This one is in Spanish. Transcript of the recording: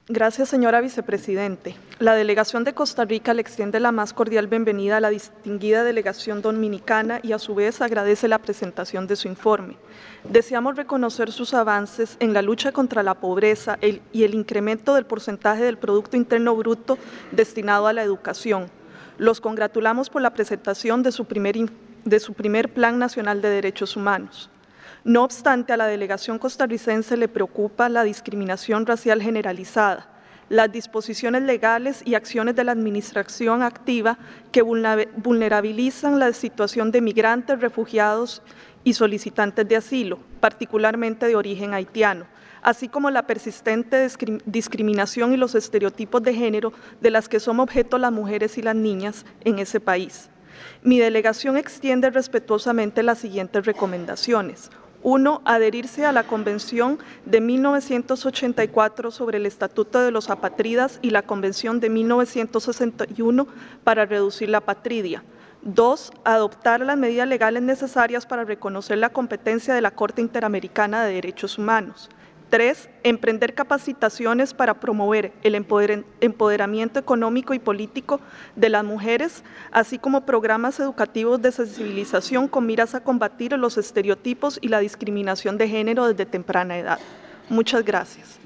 Gracias, señora vicepresidente. La delegación de Costa Rica le extiende la más cordial bienvenida a la distinguida delegación dominicana y a su vez agradece la presentación de su informe. Deseamos reconocer sus avances en la lucha contra la pobreza y el incremento del porcentaje del Producto Interno Bruto destinado a la educación. Los congratulamos por la presentación de su primer Plan Nacional de Derechos Humanos. No obstante, a la delegación costarricense le preocupa la discriminación racial generalizada, las disposiciones legales y acciones de la administración activa que vulnerabilizan la situación de migrantes, refugiados y solicitantes de asilo, particularmente de origen haitiano, así como la persistente discriminación y los estereotipos de género de las que son objeto las mujeres y las niñas en ese país. Mi delegación extiende respetuosamente las siguientes recomendaciones. 1. Adherirse a la Convención de 1984 sobre el Estatuto de los Apátridas y la Convención de 1961 para reducir la apatridia. 2. Adoptar las medidas legales necesarias para reconocer la competencia de la Corte Interamericana de Derechos Humanos. 3. Emprender capacitaciones para promover el empoderamiento económico y político de las mujeres, así como programas educativos de sensibilización con miras a combatir los estereotipos y la discriminación de género desde temprana edad. Muchas gracias.